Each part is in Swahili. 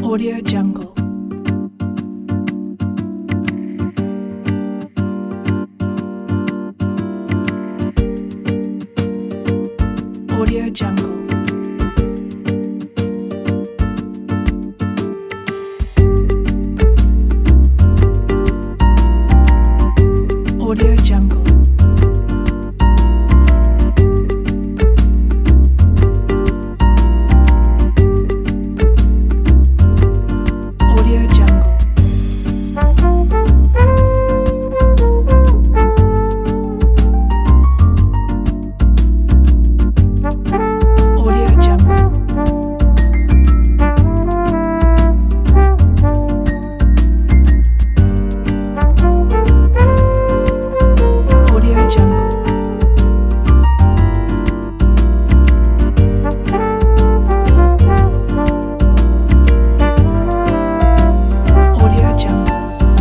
Audio Jungle. Audio Jungle. Audio Jungle. Audio Jungle. Audio Jungle. Audio Jungle. Audio Jungle.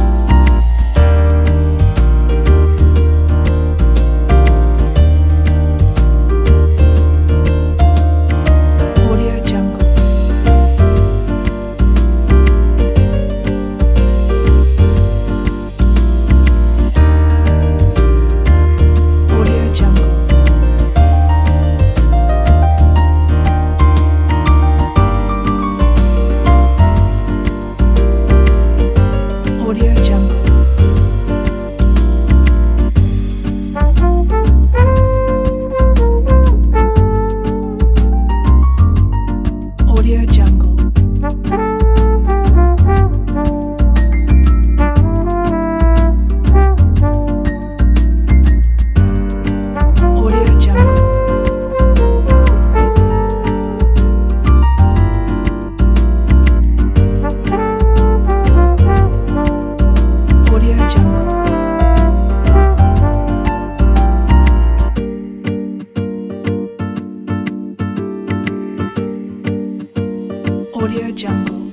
Audio Jungle. Audio Jungle. Audio Jungle. Audio Jungle. Audio Jungle. Audio Jungle. Audio Jungle.